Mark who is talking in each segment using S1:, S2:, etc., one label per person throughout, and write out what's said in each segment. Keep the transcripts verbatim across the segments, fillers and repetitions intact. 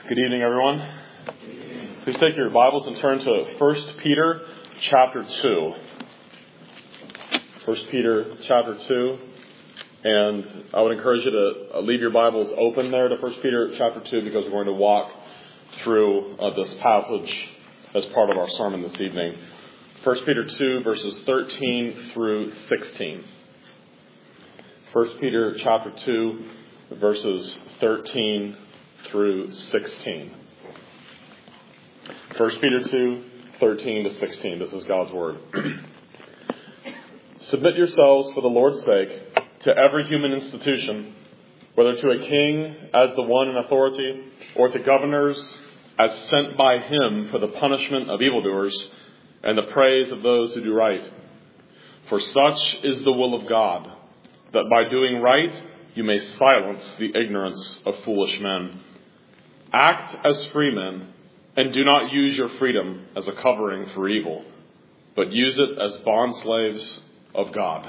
S1: Good evening, everyone. Please take your Bibles and turn to First Peter chapter two. First Peter chapter two. And I would encourage you to leave your Bibles open there to First Peter chapter two because we're going to walk through uh, this passage as part of our sermon this evening. First Peter two, verses thirteen through sixteen. First Peter chapter two, verses thirteen through sixteen. First Peter two, thirteen to sixteen. This is God's Word. Submit yourselves for the Lord's sake to every human institution, whether to a king as the one in authority, or to governors as sent by him for the punishment of evildoers and the praise of those who do right. For such is the will of God, that by doing right you may silence the ignorance of foolish men. Act as free men, and do not use your freedom as a covering for evil, but use it as bondslaves of God.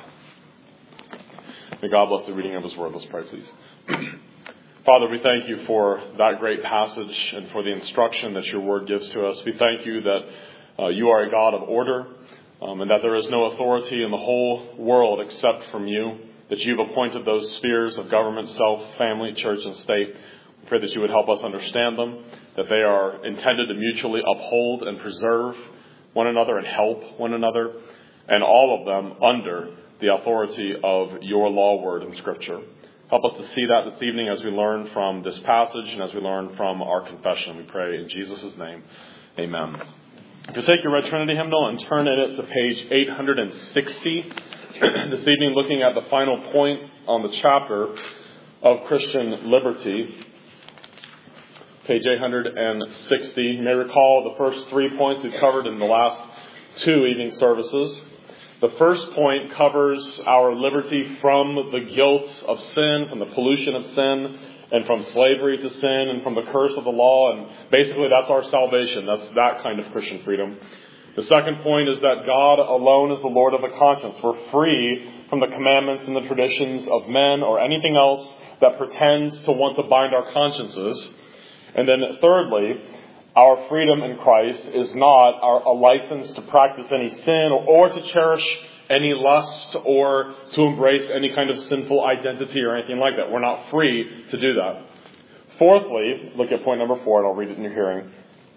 S1: May God bless the reading of His Word. Let's pray, please. Father, we thank you for that great passage and for the instruction that your Word gives to us. We thank you that uh, you are a God of order, um, and that there is no authority in the whole world except from you, that you've appointed those spheres of government, self, family, church, and state. We pray that you would help us understand them, that they are intended to mutually uphold and preserve one another and help one another, and all of them under the authority of your law word in Scripture. Help us to see that this evening as we learn from this passage and as we learn from our confession. We pray in Jesus' name. Amen. If you take your Red Trinity hymnal and turn it to page eight hundred sixty, this evening looking at the final point on the chapter of Christian liberty, page eight hundred sixty. You may recall the first three points we covered in the last two evening services. The first point covers our liberty from the guilt of sin, from the pollution of sin, and from slavery to sin, and from the curse of the law. And basically that's our salvation. That's that kind of Christian freedom. The second point is that God alone is the Lord of the conscience. We're free from the commandments and the traditions of men or anything else that pretends to want to bind our consciences. And then thirdly, our freedom in Christ is not our, a license to practice any sin or, or to cherish any lust or to embrace any kind of sinful identity or anything like that. We're not free to do that. Fourthly, look at point number four, and I'll read it in your hearing.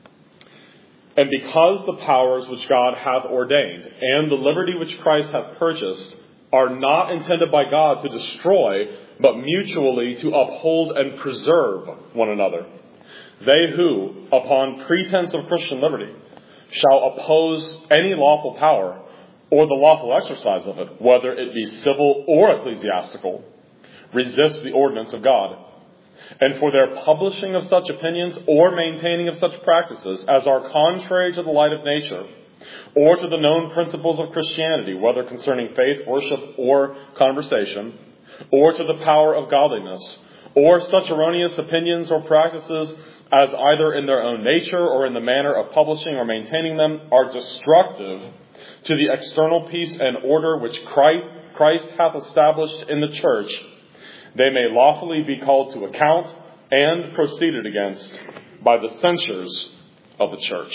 S1: And because the powers which God hath ordained and the liberty which Christ hath purchased are not intended by God to destroy, but mutually to uphold and preserve one another, they who, upon pretense of Christian liberty, shall oppose any lawful power or the lawful exercise of it, whether it be civil or ecclesiastical, resist the ordinance of God. And for their publishing of such opinions or maintaining of such practices as are contrary to the light of nature, or to the known principles of Christianity, whether concerning faith, worship, or conversation, or to the power of godliness, or such erroneous opinions or practices as either in their own nature or in the manner of publishing or maintaining them are destructive to the external peace and order which Christ, Christ hath established in the church, they may lawfully be called to account and proceeded against by the censures of the church.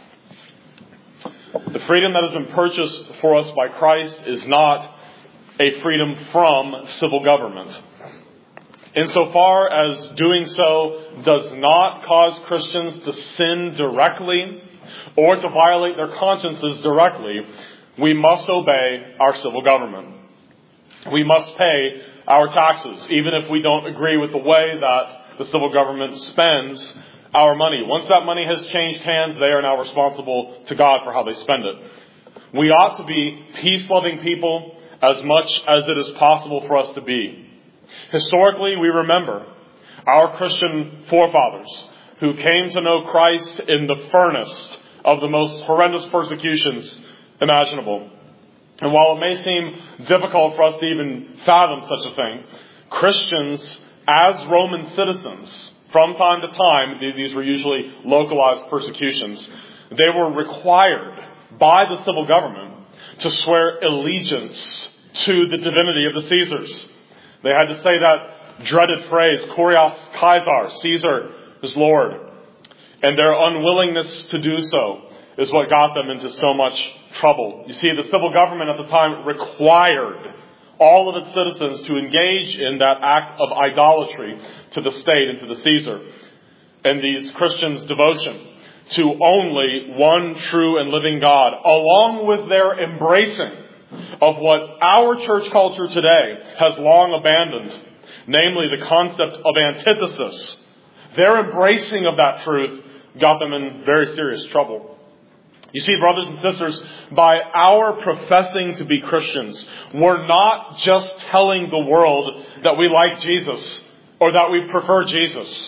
S1: The freedom that has been purchased for us by Christ is not a freedom from civil government. Insofar as doing so does not cause Christians to sin directly or to violate their consciences directly, we must obey our civil government. We must pay our taxes, even if we don't agree with the way that the civil government spends our money. Once that money has changed hands, they are now responsible to God for how they spend it. We ought to be peace-loving people as much as it is possible for us to be. Historically, we remember our Christian forefathers who came to know Christ in the furnace of the most horrendous persecutions imaginable. And while it may seem difficult for us to even fathom such a thing, Christians, as Roman citizens, from time to time, these were usually localized persecutions, they were required by the civil government to swear allegiance to the divinity of the Caesars. They had to say that dreaded phrase, Kurios Caesar, Caesar is Lord. And their unwillingness to do so is what got them into so much trouble. You see, the civil government at the time required all of its citizens to engage in that act of idolatry to the state and to the Caesar. And these Christians' devotion to only one true and living God, along with their embracing of what our church culture today has long abandoned, namely the concept of antithesis. Their embracing of that truth got them in very serious trouble. You see, brothers and sisters, by our professing to be Christians, we're not just telling the world that we like Jesus or that we prefer Jesus.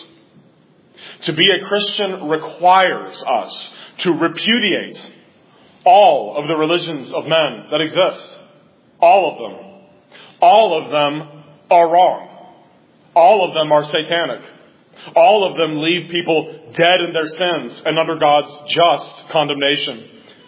S1: To be a Christian requires us to repudiate all of the religions of men that exist. All of them. All of them are wrong. All of them are satanic. All of them leave people dead in their sins and under God's just condemnation.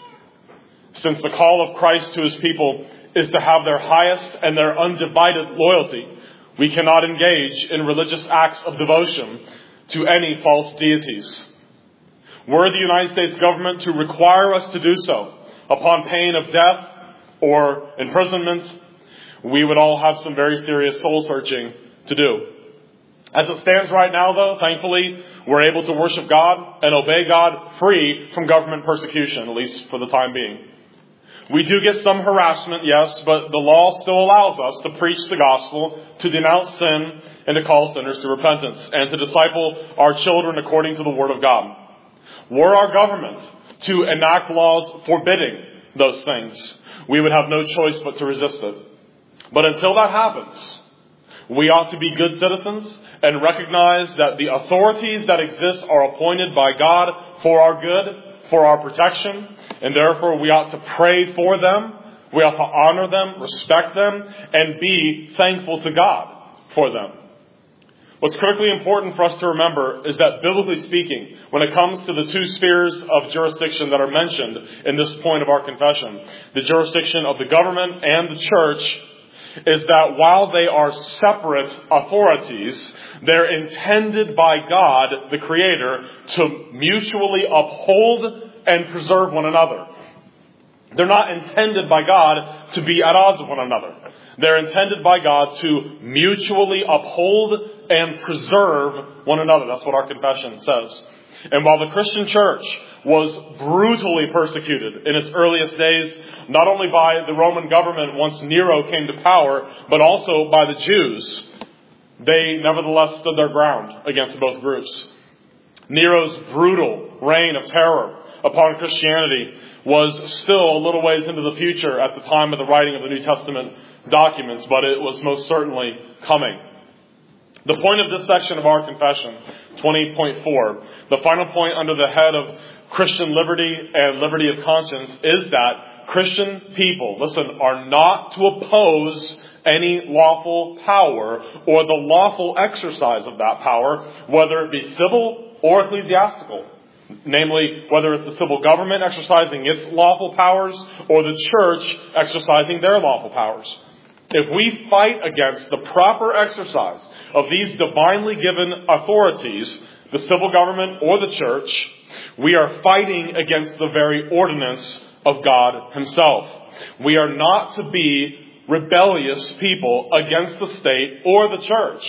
S1: Since the call of Christ to His people is to have their highest and their undivided loyalty, we cannot engage in religious acts of devotion to any false deities. Were the United States government to require us to do so upon pain of death or imprisonment, we would all have some very serious soul searching to do. As it stands right now, though, thankfully, we're able to worship God and obey God free from government persecution, at least for the time being. We do get some harassment, yes, but the law still allows us to preach the gospel, to denounce sin, and to call sinners to repentance, and to disciple our children according to the Word of God. Were our government to enact laws forbidding those things, we would have no choice but to resist it. But until that happens, we ought to be good citizens and recognize that the authorities that exist are appointed by God for our good, for our protection, and therefore we ought to pray for them, we ought to honor them, respect them, and be thankful to God for them. What's critically important for us to remember is that, biblically speaking, when it comes to the two spheres of jurisdiction that are mentioned in this point of our confession, the jurisdiction of the government and the church, is that while they are separate authorities, they're intended by God, the Creator, to mutually uphold and preserve one another. They're not intended by God to be at odds with one another. They're intended by God to mutually uphold and preserve one another. That's what our confession says. And while the Christian church was brutally persecuted in its earliest days, not only by the Roman government once Nero came to power, but also by the Jews, they nevertheless stood their ground against both groups. Nero's brutal reign of terror upon Christianity was still a little ways into the future at the time of the writing of the New Testament documents, but it was most certainly coming. The point of this section of our confession, twenty point four, the final point under the head of Christian liberty and liberty of conscience, is that Christian people, listen, are not to oppose any lawful power or the lawful exercise of that power, whether it be civil or ecclesiastical. Namely, whether it's the civil government exercising its lawful powers or the church exercising their lawful powers. If we fight against the proper exercise of these divinely given authorities, the civil government or the church, we are fighting against the very ordinance of God Himself. We are not to be rebellious people against the state or the church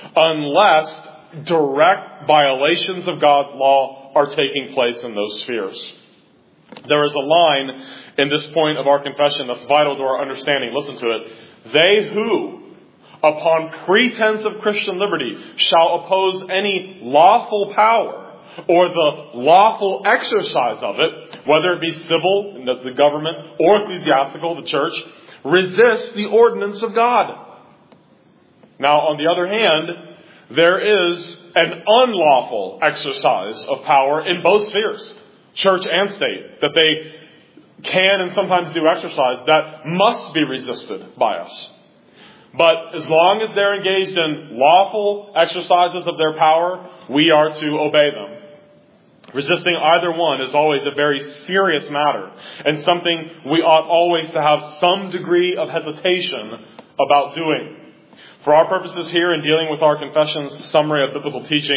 S1: unless direct violations of God's law are taking place in those spheres. There is a line in this point of our confession that's vital to our understanding. Listen to it. They who, upon pretense of Christian liberty, shall oppose any lawful power or the lawful exercise of it, whether it be civil, the government, or ecclesiastical, the church, resist the ordinance of God. Now, on the other hand, there is an unlawful exercise of power in both spheres, church and state, that they can and sometimes do exercise that must be resisted by us. But as long as they're engaged in lawful exercises of their power, we are to obey them. Resisting either one is always a very serious matter and something we ought always to have some degree of hesitation about doing. For our purposes here in dealing with our confession's summary of biblical teaching,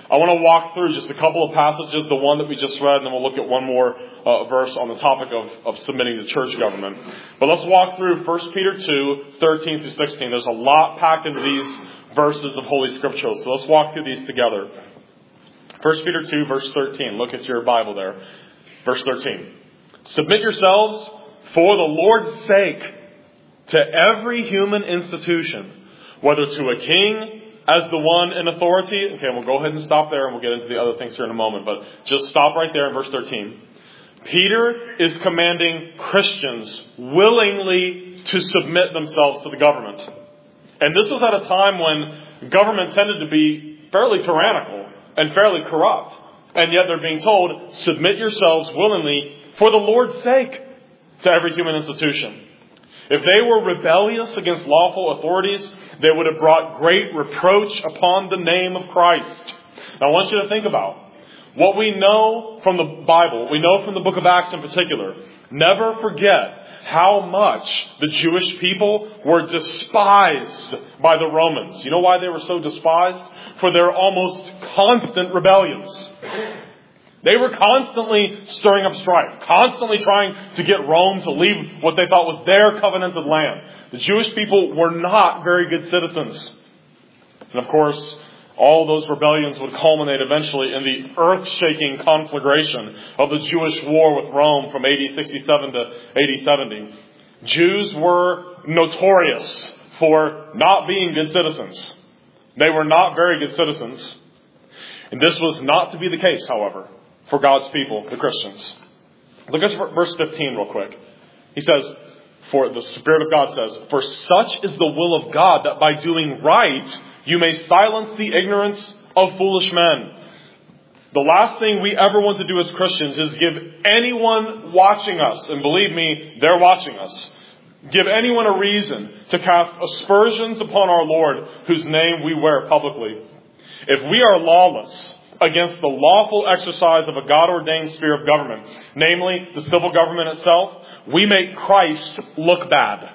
S1: I want to walk through just a couple of passages, the one that we just read, and then we'll look at one more uh, verse on the topic of, of submitting to church government. But let's walk through First Peter two, thirteen through sixteen. There's a lot packed into these verses of Holy Scripture. So let's walk through these together. First Peter two, verse thirteen. Look at your Bible there. Verse thirteen. Submit yourselves for the Lord's sake to every human institution, whether to a king as the one in authority. Okay, we'll go ahead and stop there and we'll get into the other things here in a moment. But just stop right there in verse thirteen. Peter is commanding Christians willingly to submit themselves to the government. And this was at a time when government tended to be fairly tyrannical and fairly corrupt. And yet they're being told, submit yourselves willingly for the Lord's sake to every human institution. If they were rebellious against lawful authorities, they would have brought great reproach upon the name of Christ. Now I want you to think about what we know from the Bible, we know from the book of Acts in particular. Never forget how much the Jewish people were despised by the Romans. You know why they were so despised? For their almost constant rebellions. They were constantly stirring up strife, constantly trying to get Rome to leave what they thought was their covenanted land. The Jewish people were not very good citizens. And of course, all those rebellions would culminate eventually in the earth-shaking conflagration of the Jewish war with Rome from A D sixty-seven to A D seventy. Jews were notorious for not being good citizens. They were not very good citizens. And this was not to be the case, however, for God's people, the Christians. Look at verse fifteen real quick. He says, for the Spirit of God says, for such is the will of God, that by doing right you may silence the ignorance of foolish men. The last thing we ever want to do as Christians is give anyone watching us, and believe me, they're watching us, give anyone a reason to cast aspersions upon our Lord, whose name we wear publicly. If we are lawless against the lawful exercise of a God-ordained sphere of government, namely the civil government itself, we make Christ look bad.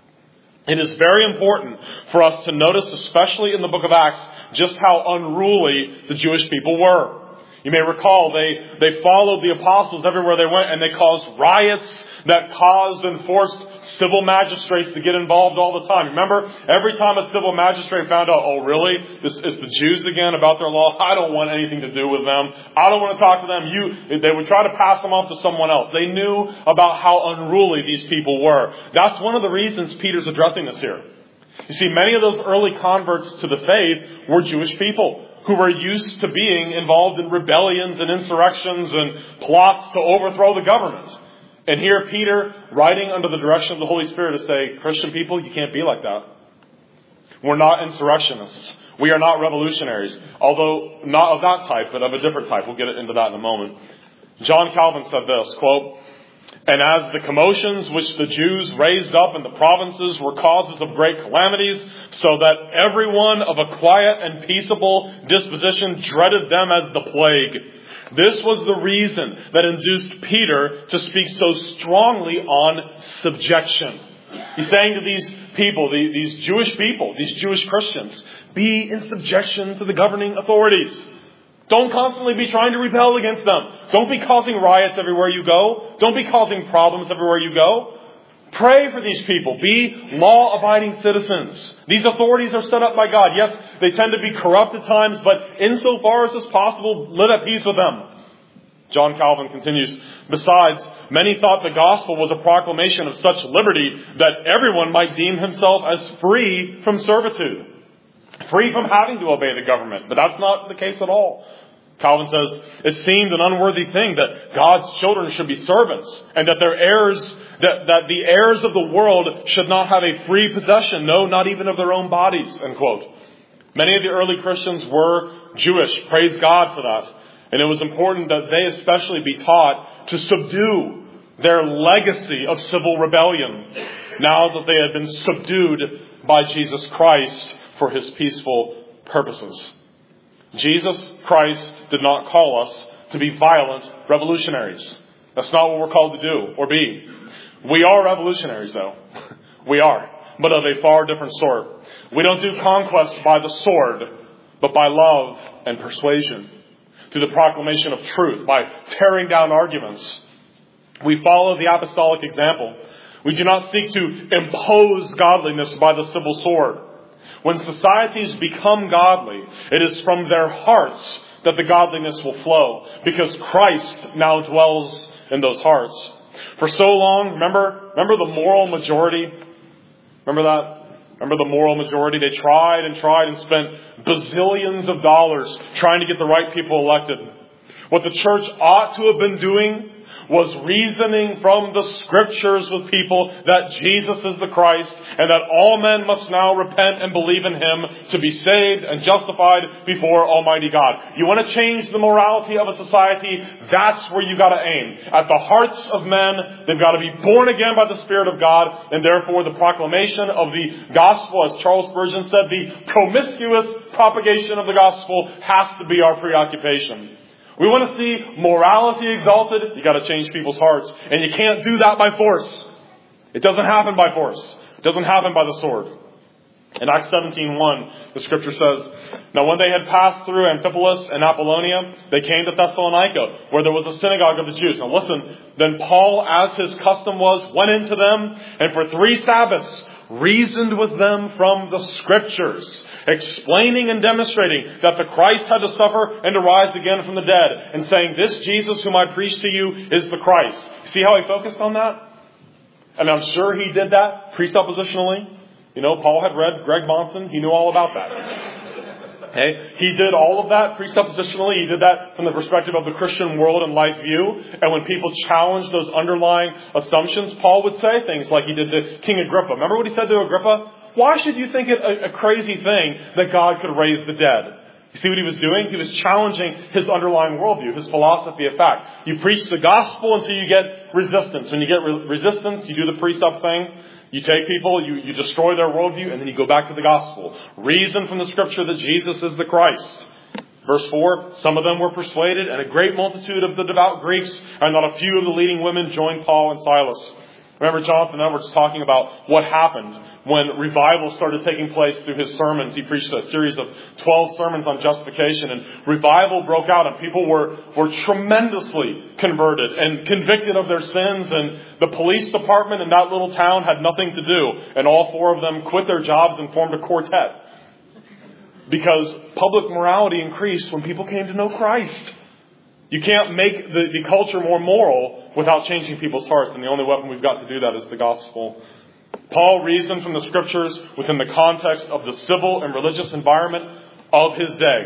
S1: It is very important for us to notice, especially in the book of Acts, just how unruly the Jewish people were. You may recall they, they followed the apostles everywhere they went, and they caused riots that caused and forced civil magistrates to get involved all the time. Remember, every time a civil magistrate found out, oh really, this is the Jews again about their law, I don't want anything to do with them. I don't want to talk to them. You, they would try to pass them off to someone else. They knew about how unruly these people were. That's one of the reasons Peter's addressing this here. You see, many of those early converts to the faith were Jewish people who were used to being involved in rebellions and insurrections and plots to overthrow the government. And here Peter, writing under the direction of the Holy Spirit, to say, Christian people, you can't be like that. We're not insurrectionists. We are not revolutionaries. Although not of that type, but of a different type. We'll get into that in a moment. John Calvin said this, quote, and as the commotions which the Jews raised up in the provinces were causes of great calamities, so that everyone of a quiet and peaceable disposition dreaded them as the plague. This was the reason that induced Peter to speak so strongly on subjection. He's saying to these people, these Jewish people, these Jewish Christians, be in subjection to the governing authorities. Don't constantly be trying to rebel against them. Don't be causing riots everywhere you go. Don't be causing problems everywhere you go. Pray for these people. Be law-abiding citizens. These authorities are set up by God. Yes, they tend to be corrupt at times, but insofar as is possible, live at peace with them. John Calvin continues, besides, many thought the gospel was a proclamation of such liberty that everyone might deem himself as free from servitude, free from having to obey the government. But that's not the case at all. Calvin says, it seemed an unworthy thing that God's children should be servants, and that their heirs, that, that the heirs of the world should not have a free possession, no, not even of their own bodies, end quote. Many of the early Christians were Jewish. Praise God for that. And it was important that they especially be taught to subdue their legacy of civil rebellion, now that they had been subdued by Jesus Christ for his peaceful purposes. Jesus Christ did not call us to be violent revolutionaries. That's not what we're called to do or be. We are revolutionaries, though. We are, but of a far different sort. We don't do conquest by the sword, but by love and persuasion, through the proclamation of truth, by tearing down arguments. We follow the apostolic example. We do not seek to impose godliness by the civil sword. When societies become godly, it is from their hearts that the godliness will flow, because Christ now dwells in those hearts. For so long, remember, remember the moral majority? Remember that? Remember the moral majority? They tried and tried and spent bazillions of dollars trying to get the right people elected. What the church ought to have been doing was reasoning from the Scriptures with people that Jesus is the Christ and that all men must now repent and believe in Him to be saved and justified before Almighty God. You want to change the morality of a society? That's where you got to aim. At the hearts of men, they've got to be born again by the Spirit of God, and therefore the proclamation of the gospel, as Charles Spurgeon said, the promiscuous propagation of the gospel has to be our preoccupation. We want to see morality exalted. You got to change people's hearts. And you can't do that by force. It doesn't happen by force. It doesn't happen by the sword. In Acts seventeen one, the Scripture says, "Now when they had passed through Amphipolis and Apollonia, they came to Thessalonica, where there was a synagogue of the Jews." Now listen, then Paul, as his custom was, went into them, and for three Sabbaths reasoned with them from the Scriptures, explaining and demonstrating that the Christ had to suffer and to rise again from the dead, and saying, "This Jesus whom I preach to you is the Christ." See how he focused on that? And I'm sure he did that presuppositionally. You know, Paul had read Greg Monson. He knew all about that. Okay? He did all of that presuppositionally. He did that from the perspective of the Christian world and life view. And when people challenged those underlying assumptions, Paul would say things like he did to King Agrippa. Remember what he said to Agrippa? "Why should you think it a, a crazy thing that God could raise the dead?" You see what he was doing? He was challenging his underlying worldview, his philosophy of fact. You preach the gospel until you get resistance. When you get re- resistance, you do the precept thing. You take people, you, you destroy their worldview, and then you go back to the gospel. Reason from the Scripture that Jesus is the Christ. Verse four, "Some of them were persuaded, and a great multitude of the devout Greeks, and not a few of the leading women joined Paul and Silas." Remember, Jonathan Edwards talking about what happened when revival started taking place through his sermons. He preached a series of twelve sermons on justification, and revival broke out, and people were, were tremendously converted and convicted of their sins, and the police department in that little town had nothing to do, and all four of them quit their jobs and formed a quartet. Because public morality increased when people came to know Christ. You can't make the, the culture more moral without changing people's hearts, and the only weapon we've got to do that is the gospel. Paul reasoned from the Scriptures within the context of the civil and religious environment of his day.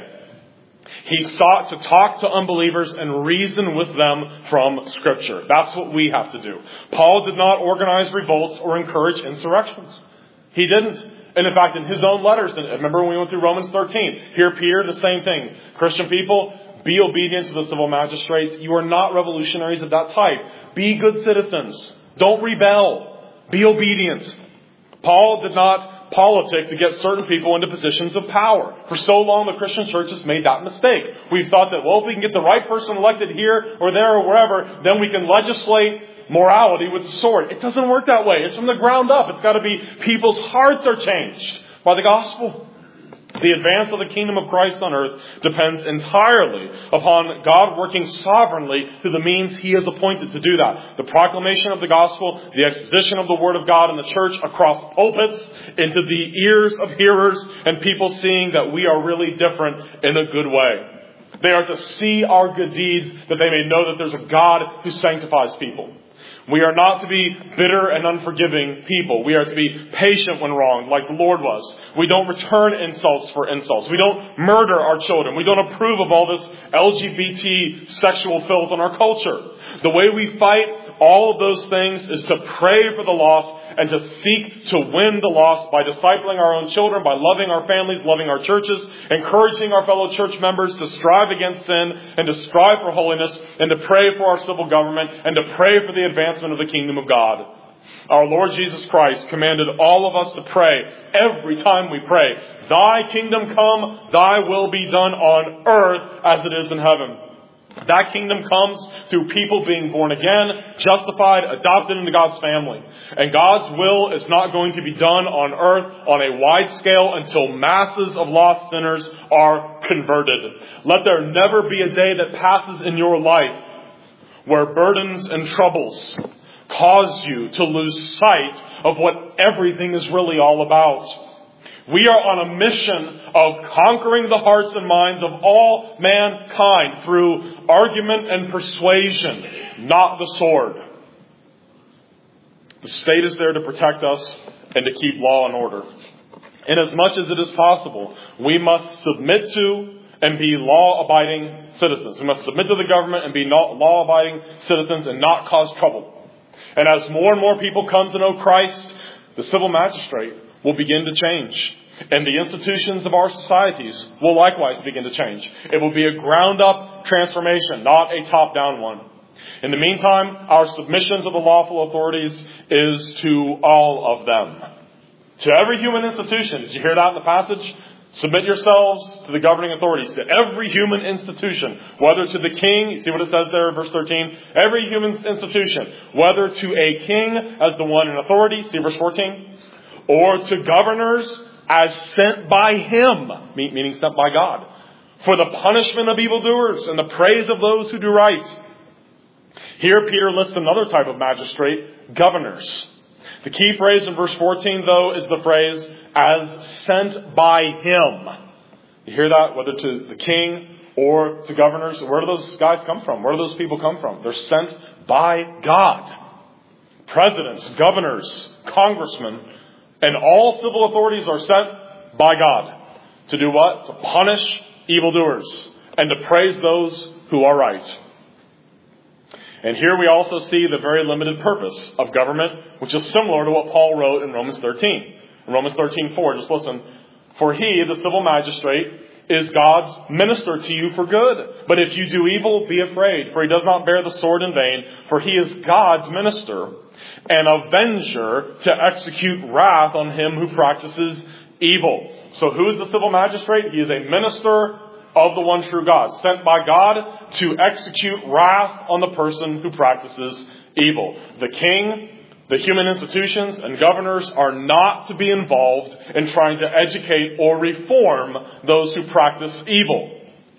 S1: He sought to talk to unbelievers and reason with them from Scripture. That's what we have to do. Paul did not organize revolts or encourage insurrections. He didn't. And in fact, in his own letters, and remember when we went through Romans thirteen, here Peter, the same thing. Christian people, be obedient to the civil magistrates. You are not revolutionaries of that type. Be good citizens. Don't rebel. Be obedient. Paul did not politic to get certain people into positions of power. For so long, the Christian church has made that mistake. We've thought that, well, if we can get the right person elected here or there or wherever, then we can legislate morality with the sword. It doesn't work that way. It's from the ground up. It's got to be people's hearts are changed by the gospel. The advance of the kingdom of Christ on earth depends entirely upon God working sovereignly through the means He has appointed to do that. The proclamation of the gospel, the exposition of the Word of God in the church across pulpits, into the ears of hearers, and people seeing that we are really different in a good way. They are to see our good deeds, that they may know that there's a God who sanctifies people. We are not to be bitter and unforgiving people. We are to be patient when wronged, like the Lord was. We don't return insults for insults. We don't murder our children. We don't approve of all this L G B T sexual filth in our culture. The way we fight all of those things is to pray for the lost and to seek to win the lost by discipling our own children, by loving our families, loving our churches, encouraging our fellow church members to strive against sin and to strive for holiness and to pray for our civil government and to pray for the advancement of the kingdom of God. Our Lord Jesus Christ commanded all of us to pray every time we pray, "Thy kingdom come, Thy will be done on earth as it is in heaven." That kingdom comes through people being born again, justified, adopted into God's family. And God's will is not going to be done on earth on a wide scale until masses of lost sinners are converted. Let there never be a day that passes in your life where burdens and troubles cause you to lose sight of what everything is really all about. We are on a mission of conquering the hearts and minds of all mankind through argument and persuasion, not the sword. The state is there to protect us and to keep law and order. And as much as it is possible, we must submit to and be law-abiding citizens. We must submit to the government and be law-abiding citizens and not cause trouble. And as more and more people come to know Christ, the civil magistrate will begin to change. And the institutions of our societies will likewise begin to change. It will be a ground-up transformation, not a top-down one. In the meantime, our submission to the lawful authorities is to all of them. To every human institution. Did you hear that in the passage? Submit yourselves to the governing authorities. To every human institution. Whether to the king, you see what it says there in verse thirteen? Every human institution. Whether to a king as the one in authority, see verse fourteen? Or to governors as sent by him, meaning sent by God, for the punishment of evildoers and the praise of those who do right. Here Peter lists another type of magistrate, governors. The key phrase in verse fourteen, though, is the phrase, as sent by him. You hear that? Whether to the king or to governors. Where do those guys come from? Where do those people come from? They're sent by God. Presidents, governors, congressmen, and all civil authorities are sent by God. To do what? To punish evildoers and to praise those who are right. And here we also see the very limited purpose of government, which is similar to what Paul wrote in Romans thirteen. In Romans thirteen four, just listen. For he, the civil magistrate, is God's minister to you for good. But if you do evil, be afraid, for he does not bear the sword in vain, for he is God's minister, an avenger to execute wrath on him who practices evil. So who is the civil magistrate? He is a minister of the one true God, sent by God to execute wrath on the person who practices evil. The king, the human institutions, and governors are not to be involved in trying to educate or reform those who practice evil.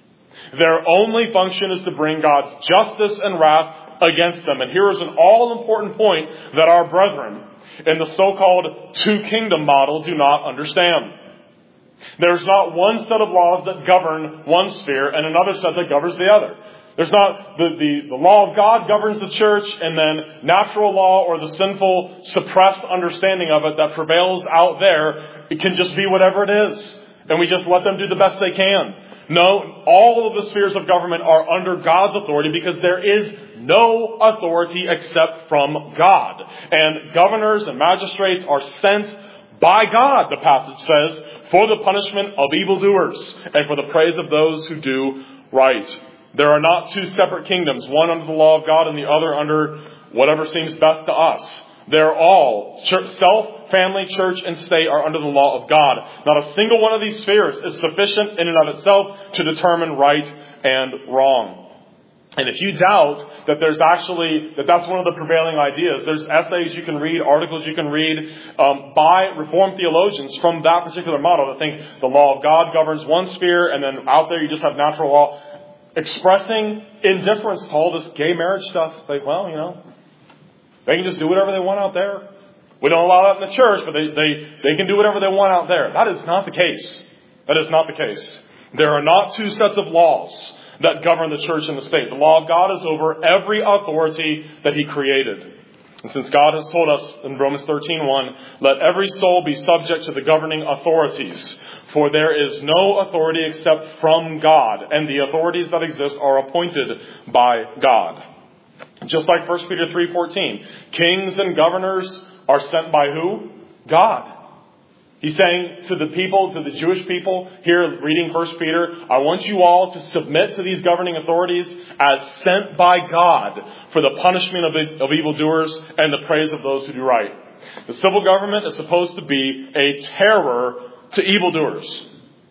S1: Their only function is to bring God's justice and wrath against them. And here is an all-important point that our brethren in the so-called two-kingdom model do not understand. There's not one set of laws that govern one sphere and another set that governs the other. There's not the, the, the law of God governs the church, and then natural law or the sinful suppressed understanding of it that prevails out there, it can just be whatever it is. And we just let them do the best they can. No, all of the spheres of government are under God's authority because there is no authority except from God. And governors and magistrates are sent by God, the passage says, for the punishment of evildoers and for the praise of those who do right. There are not two separate kingdoms, one under the law of God and the other under whatever seems best to us. They're all, self, family, church, and state are under the law of God. Not a single one of these spheres is sufficient in and of itself to determine right and wrong. And if you doubt that there's actually, that that's one of the prevailing ideas, there's essays you can read, articles you can read um, by Reformed theologians from that particular model that think the law of God governs one sphere and then out there you just have natural law, expressing indifference to all this gay marriage stuff. It's like, well, you know, they can just do whatever they want out there. We don't allow that in the church, but they, they, they can do whatever they want out there. That is not the case. That is not the case. There are not two sets of laws that govern the church and the state. The law of God is over every authority that He created. And since God has told us in Romans thirteen one, let every soul be subject to the governing authorities, for there is no authority except from God, and the authorities that exist are appointed by God. Just like First Peter three fourteen, kings and governors are sent by who? God. He's saying to the people, to the Jewish people, here reading First Peter, I want you all to submit to these governing authorities as sent by God for the punishment of, of evildoers and the praise of those who do right. The civil government is supposed to be a terror to evildoers.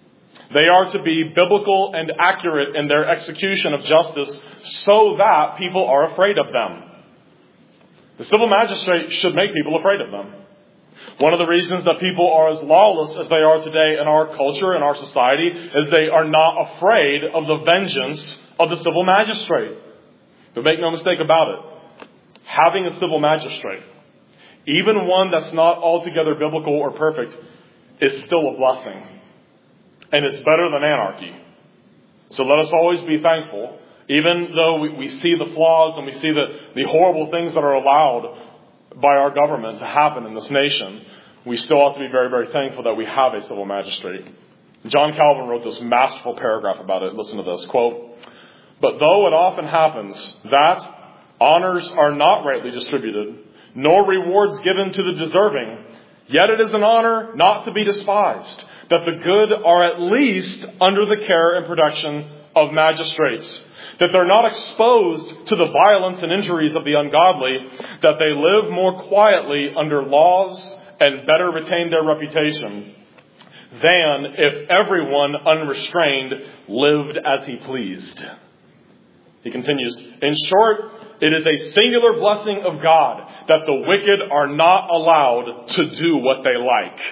S1: They are to be biblical and accurate in their execution of justice so that people are afraid of them. The civil magistrate should make people afraid of them. One of the reasons that people are as lawless as they are today in our culture, in our society, is they are not afraid of the vengeance of the civil magistrate. But make no mistake about it. Having a civil magistrate, even one that's not altogether biblical or perfect, is still a blessing. And it's better than anarchy. So let us always be thankful, even though we, we see the flaws and we see the, the horrible things that are allowed by our government to happen in this nation. We still ought to be very, very thankful that we have a civil magistrate. John Calvin wrote this masterful paragraph about it. Listen to this, quote, "But though it often happens that honors are not rightly distributed, nor rewards given to the deserving, yet it is an honor not to be despised, that the good are at least under the care and protection of magistrates, that they're not exposed to the violence and injuries of the ungodly, that they live more quietly under laws and better retain their reputation, than if everyone unrestrained lived as he pleased." He continues, "In short, it is a singular blessing of God that the wicked are not allowed to do what they like."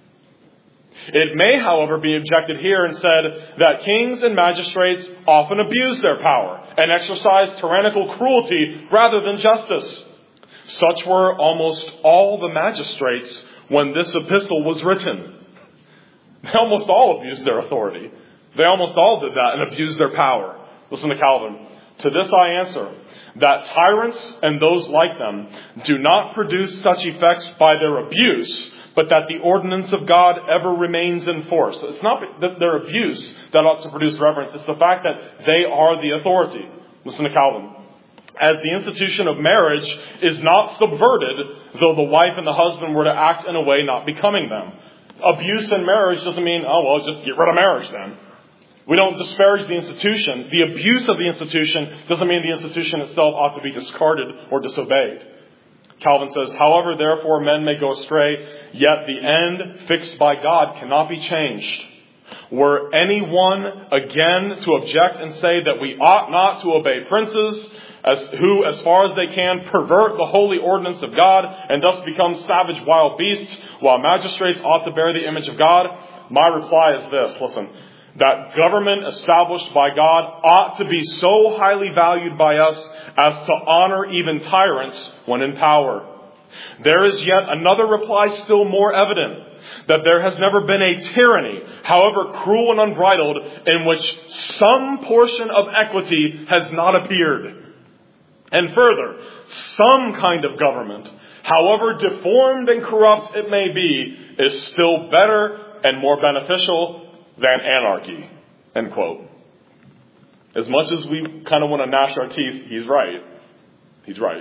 S1: It may, however, be objected here and said that kings and magistrates often abuse their power and exercise tyrannical cruelty rather than justice. Such were almost all the magistrates when this epistle was written. They almost all abused their authority. They almost all did that and abused their power. Listen to Calvin. "To this I answer, that tyrants and those like them do not produce such effects by their abuse, but that the ordinance of God ever remains in force." It's not that their abuse that ought to produce reverence. It's the fact that they are the authority. Listen to Calvin. "As the institution of marriage is not subverted, though the wife and the husband were to act in a way not becoming them." Abuse in marriage doesn't mean, oh, well, just get rid of marriage then. We don't disparage the institution. The abuse of the institution doesn't mean the institution itself ought to be discarded or disobeyed. Calvin says, "However, therefore, men may go astray, yet the end fixed by God cannot be changed. Were anyone again to object and say that we ought not to obey princes, as who, as far as they can, pervert the holy ordinance of God and thus become savage wild beasts, while magistrates ought to bear the image of God, my reply is this," listen, "that government established by God ought to be so highly valued by us as to honor even tyrants when in power. There is yet another reply still more evident, that there has never been a tyranny, however cruel and unbridled, in which some portion of equity has not appeared. And further, some kind of government, however deformed and corrupt it may be, is still better and more beneficial than anarchy." End quote. As much as we kind of want to gnash our teeth, he's right. He's right.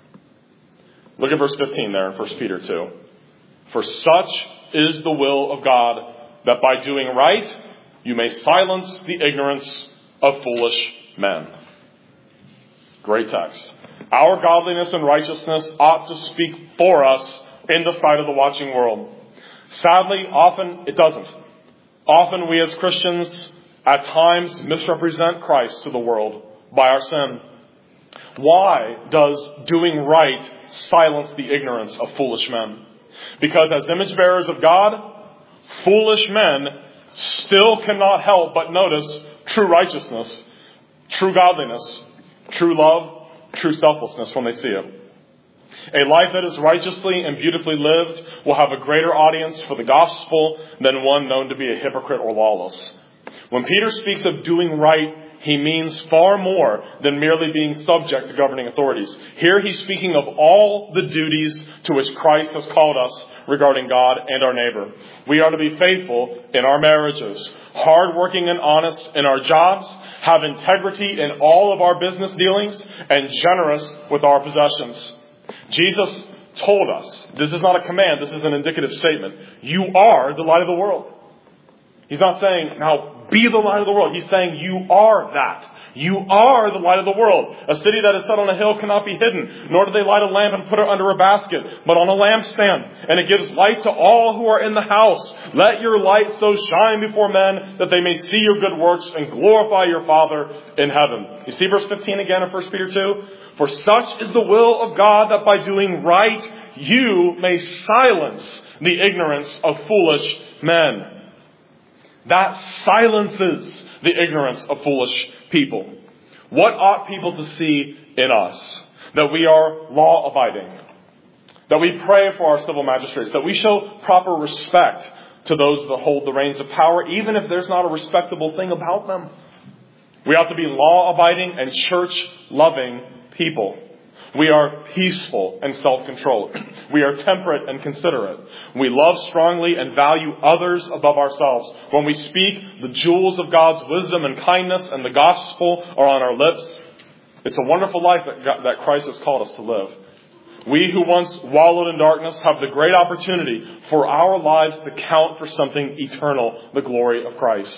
S1: Look at verse fifteen there in First Peter two. "For such is the will of God, that by doing right you may silence the ignorance of foolish men." Great text. Our godliness and righteousness ought to speak for us in the sight of the watching world. Sadly, often it doesn't. Often we as Christians at times misrepresent Christ to the world by our sin. Why does doing right silence the ignorance of foolish men? Because as image bearers of God, foolish men still cannot help but notice true righteousness, true godliness, true love, true selflessness when they see it. A life that is righteously and beautifully lived will have a greater audience for the gospel than one known to be a hypocrite or lawless. When Peter speaks of doing right, he means far more than merely being subject to governing authorities. Here he's speaking of all the duties to which Christ has called us regarding God and our neighbor. We are to be faithful in our marriages, hardworking and honest in our jobs, have integrity in all of our business dealings, and generous with our possessions. Jesus told us, this is not a command, this is an indicative statement. You are the light of the world. He's not saying, now be the light of the world. He's saying you are that. You are the light of the world. A city that is set on a hill cannot be hidden, nor do they light a lamp and put it under a basket, but on a lampstand, and it gives light to all who are in the house. Let your light so shine before men that they may see your good works and glorify your Father in heaven. You see verse fifteen again of First Peter two? For such is the will of God, that by doing right you may silence the ignorance of foolish men. That silences the ignorance of foolish people. What ought people to see in us? That we are law-abiding. That we pray for our civil magistrates. That we show proper respect to those that hold the reins of power, even if there's not a respectable thing about them. We ought to be law-abiding and church-loving people. We are peaceful and self-controlled. We are temperate and considerate. We love strongly and value others above ourselves. When we speak, the jewels of God's wisdom and kindness and the gospel are on our lips. It's a wonderful life that, God, that Christ has called us to live. We who once wallowed in darkness have the great opportunity for our lives to count for something eternal, the glory of Christ.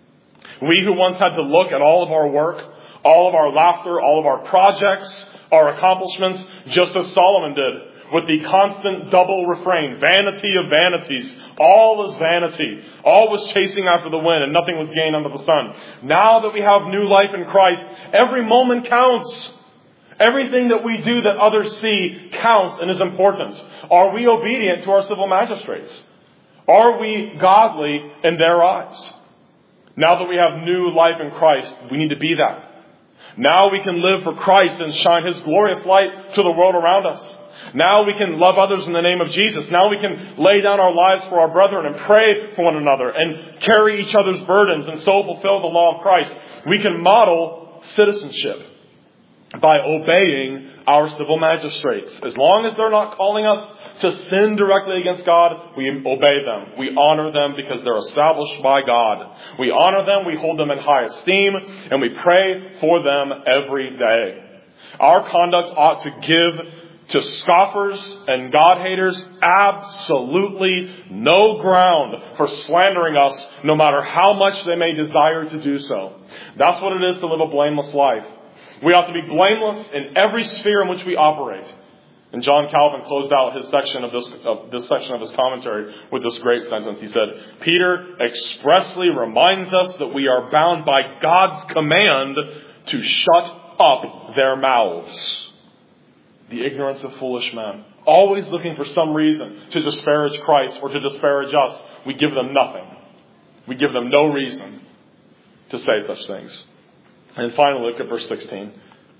S1: We who once had to look at all of our work, all of our laughter, all of our projects, our accomplishments, just as Solomon did, with the constant double refrain, vanity of vanities. All was vanity. All was chasing after the wind, and nothing was gained under the sun. Now that we have new life in Christ, every moment counts. Everything that we do that others see counts and is important. Are we obedient to our civil magistrates? Are we godly in their eyes? Now that we have new life in Christ, we need to be that. Now we can live for Christ and shine His glorious light to the world around us. Now we can love others in the name of Jesus. Now we can lay down our lives for our brethren and pray for one another and carry each other's burdens and so fulfill the law of Christ. We can model citizenship by obeying our civil magistrates. As long as they're not calling us to sin directly against God, we obey them. We honor them because they're established by God. We honor them, we hold them in high esteem, and we pray for them every day. Our conduct ought to give to scoffers and God-haters absolutely no ground for slandering us, no matter how much they may desire to do so. That's what it is to live a blameless life. We ought to be blameless in every sphere in which we operate. And John Calvin closed out his section of this, of this section of his commentary with this great sentence. He said, Peter expressly reminds us that we are bound by God's command to shut up their mouths. The ignorance of foolish men. Always looking for some reason to disparage Christ or to disparage us. We give them nothing. We give them no reason to say such things. And finally, look at verse sixteen.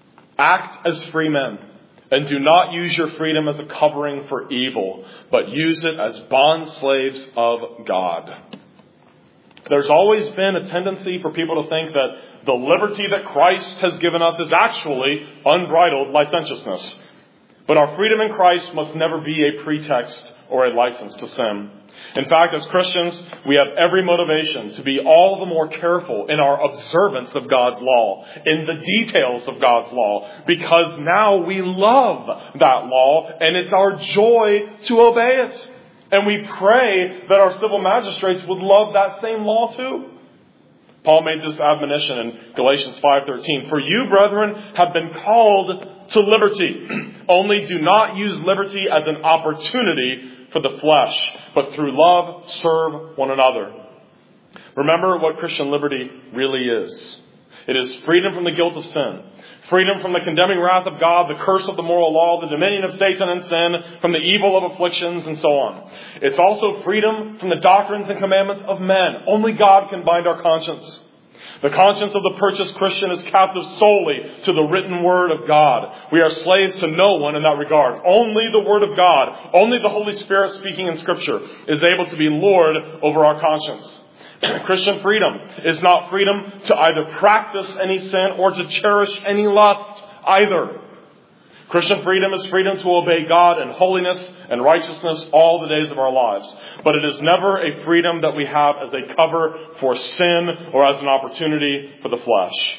S1: Act as free men. And do not use your freedom as a covering for evil, but use it as bond slaves of God. There's always been a tendency for people to think that the liberty that Christ has given us is actually unbridled licentiousness. But our freedom in Christ must never be a pretext or a license to sin. In fact, as Christians, we have every motivation to be all the more careful in our observance of God's law, in the details of God's law, because now we love that law and it's our joy to obey it. And we pray that our civil magistrates would love that same law too. Paul made this admonition in Galatians five thirteen. For you, brethren, have been called to liberty. Only do not use liberty as an opportunity for the flesh, but through love serve one another. Remember what Christian liberty really is. It is freedom from the guilt of sin, freedom from the condemning wrath of God, the curse of the moral law, the dominion of Satan and sin, from the evil of afflictions, and so on. It's also freedom from the doctrines and commandments of men. Only God can bind our conscience. The conscience of the purchased Christian is captive solely to the written word of God. We are slaves to no one in that regard. Only the word of God, only the Holy Spirit speaking in Scripture is able to be Lord over our conscience. Christian freedom is not freedom to either practice any sin or to cherish any lust either. Christian freedom is freedom to obey God in holiness and righteousness all the days of our lives. But it is never a freedom that we have as a cover for sin or as an opportunity for the flesh.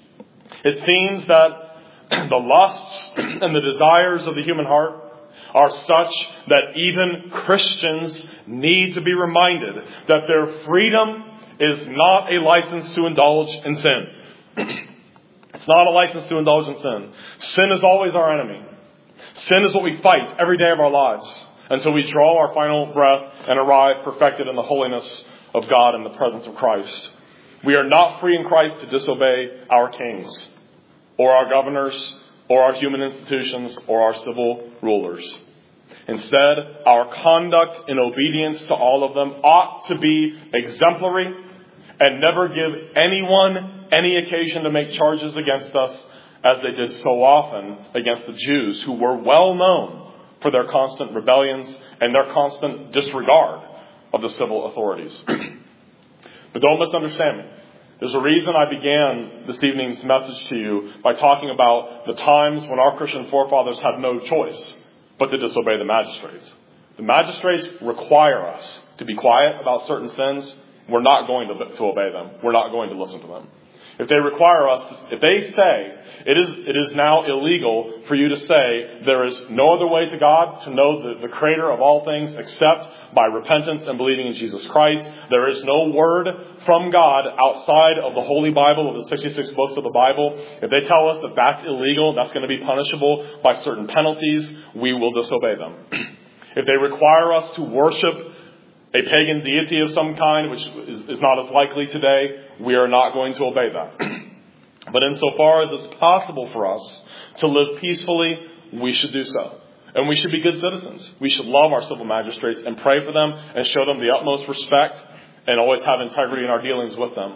S1: It seems that the lusts and the desires of the human heart are such that even Christians need to be reminded that their freedom is not a license to indulge in sin. It's not a license to indulge in sin. Sin is always our enemy. Sin is what we fight every day of our lives until we draw our final breath and arrive perfected in the holiness of God in the presence of Christ. We are not free in Christ to disobey our kings or our governors or our human institutions or our civil rulers. Instead, our conduct in obedience to all of them ought to be exemplary and never give anyone any occasion to make charges against us, as they did so often against the Jews, who were well known for their constant rebellions and their constant disregard of the civil authorities. But don't misunderstand me. There's a reason I began this evening's message to you by talking about the times when our Christian forefathers had no choice but to disobey the magistrates. The magistrates require us to be quiet about certain sins. We're not going to, to obey them. We're not going to listen to them. If they require us, if they say it is it is now illegal for you to say there is no other way to God, to know the, the Creator of all things except by repentance and believing in Jesus Christ, there is no word from God outside of the Holy Bible, of the sixty-six books of the Bible. If they tell us that that's illegal, that's going to be punishable by certain penalties, we will disobey them. If they require us to worship a pagan deity of some kind, which is, is not as likely today, we are not going to obey that. But insofar as it's possible for us to live peacefully, we should do so. And we should be good citizens. We should love our civil magistrates and pray for them and show them the utmost respect and always have integrity in our dealings with them.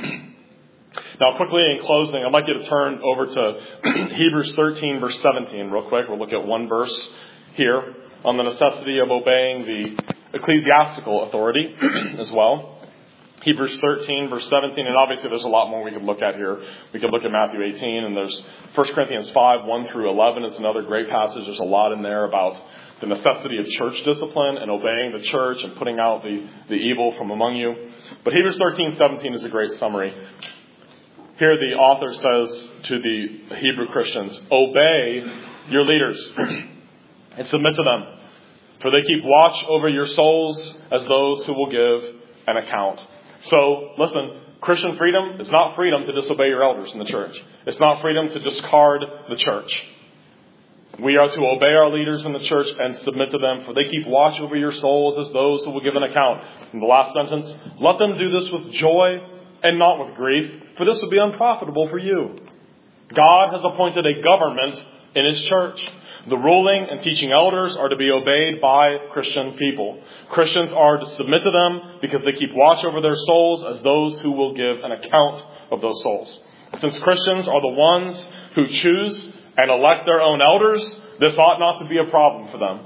S1: Now, quickly in closing, I'd like you to turn over to Hebrews thirteen, verse seventeen, real quick. We'll look at one verse here on the necessity of obeying the ecclesiastical authority as well. Hebrews thirteen, verse seventeen, and obviously there's a lot more we could look at here. We could look at Matthew eighteen, and there's First Corinthians five, one through eleven. It's another great passage. There's a lot in there about the necessity of church discipline and obeying the church and putting out the, the evil from among you. But Hebrews thirteen, seventeen is a great summary. Here the author says to the Hebrew Christians, obey your leaders and submit to them, for they keep watch over your souls as those who will give an account. So, listen, Christian freedom is not freedom to disobey your elders in the church. It's not freedom to discard the church. We are to obey our leaders in the church and submit to them, for they keep watch over your souls as those who will give an account. In the last sentence, let them do this with joy and not with grief, for this would be unprofitable for you. God has appointed a government in His church. The ruling and teaching elders are to be obeyed by Christian people. Christians are to submit to them because they keep watch over their souls as those who will give an account of those souls. Since Christians are the ones who choose and elect their own elders, this ought not to be a problem for them.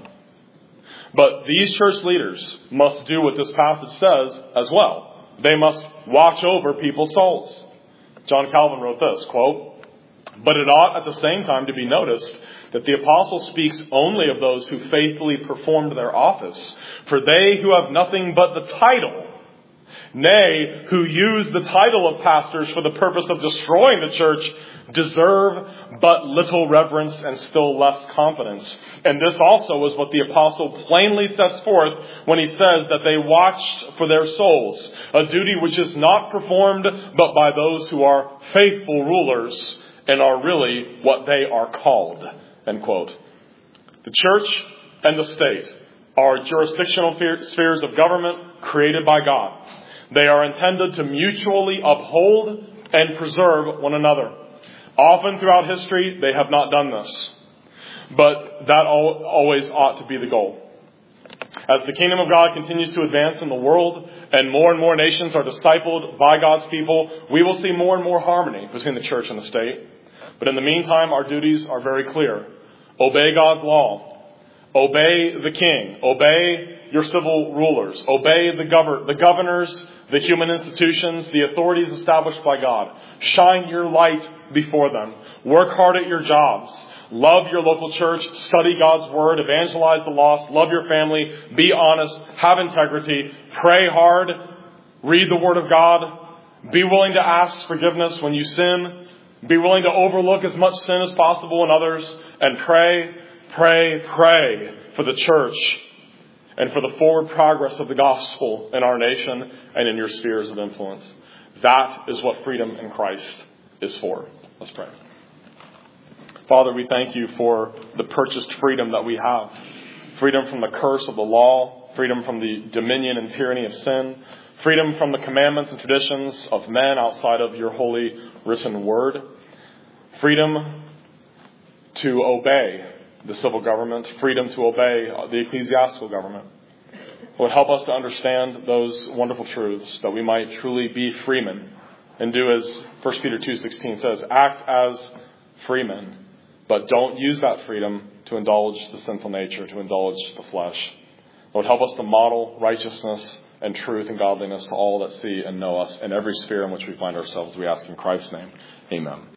S1: But these church leaders must do what this passage says as well. They must watch over people's souls. John Calvin wrote this, quote, but it ought at the same time to be noticed that the apostle speaks only of those who faithfully performed their office. For they who have nothing but the title, nay, who use the title of pastors for the purpose of destroying the church, deserve but little reverence and still less confidence. And this also is what the apostle plainly sets forth when he says that they watched for their souls, a duty which is not performed but by those who are faithful rulers and are really what they are called. End quote. The church and the state are jurisdictional spheres of government created by God. They are intended to mutually uphold and preserve one another. Often throughout history, they have not done this. But that always ought to be the goal. As the kingdom of God continues to advance in the world and more and more nations are discipled by God's people, we will see more and more harmony between the church and the state. But in the meantime, our duties are very clear. Obey God's law. Obey the king. Obey your civil rulers. Obey the, gov- the governors, the human institutions, the authorities established by God. Shine your light before them. Work hard at your jobs. Love your local church. Study God's word. Evangelize the lost. Love your family. Be honest. Have integrity. Pray hard. Read the word of God. Be willing to ask forgiveness when you sin. Be willing to overlook as much sin as possible in others. And pray, pray, pray for the church and for the forward progress of the gospel in our nation and in your spheres of influence. That is what freedom in Christ is for. Let's pray. Father, we thank you for the purchased freedom that we have. Freedom from the curse of the law, freedom from the dominion and tyranny of sin, freedom from the commandments and traditions of men outside of your holy written word, freedom to obey the civil government, freedom to obey the ecclesiastical government. Lord, help us to understand those wonderful truths that we might truly be freemen and do as First Peter two sixteen says, act as freemen, but don't use that freedom to indulge the sinful nature, to indulge the flesh. Lord, help us to model righteousness and truth and godliness to all that see and know us in every sphere in which we find ourselves. We ask in Christ's name. Amen.